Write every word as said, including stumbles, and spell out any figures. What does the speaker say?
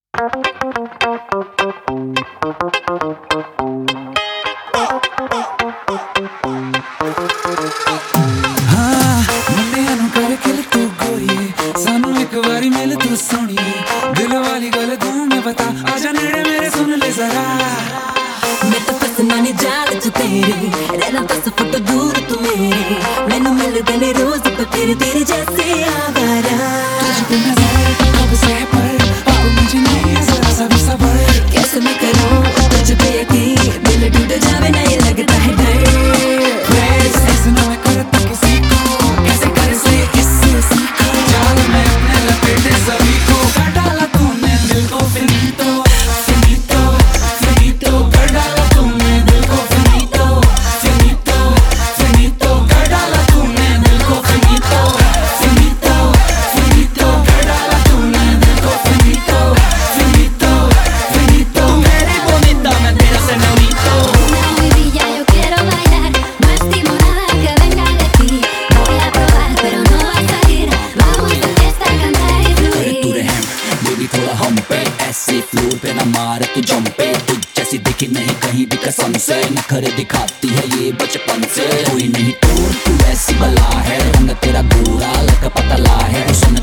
हाँ मुंडिया नू कर खिल तू गोरी सानू एक बारी मिल तू सोनी दिल वाली गल तू मैं बता आजा नेड़े मेरे सुन ले जरा मैं तो फसना नहीं जाल च तेरे रहना दस फुट दूर तू मेरे मैनू मिलदे ने रोज पत्थर तेरे जैसे आवारा तुझको नजर कब से पर अब मुझे नहीं है जरा सा भी सबर कैसे मैं करूं तुझ पे यकीन दिल टूट जावे ना ये लगता है डर ऐसे ना मैं करता किसी को कैसे करे से किससे सीखो जाल में अपने लपेटे सभी को कर डाला तूने दिल को फिनितो फिनितो फिनितो कर डाला तूने दिल को फिनितो फिनितो फिनितो कर डाला तूने दिल को फिनितो फिनितो फिनितो कर डाला तूने दिल को फिनितो फिनितो फिनितो तू मेरी bonita मैं तेरा señorito Yo quiero bailar, no estimulada que venga de ti. Voy a probar, pero no va a salir. Vamos de fiesta a cantar y तू fluir. रहम बेबी थोड़ा हम पे ऐसे फ्लोर पे ना मार तू जम पे तुझ जैसी दिखी नहीं कहीं भी कसम से नखरे दिखाती है ये बचपन से कोई नहीं तोड़ तू ऐसी बला है रंग तेरा गोरा लग पतला है हुस्न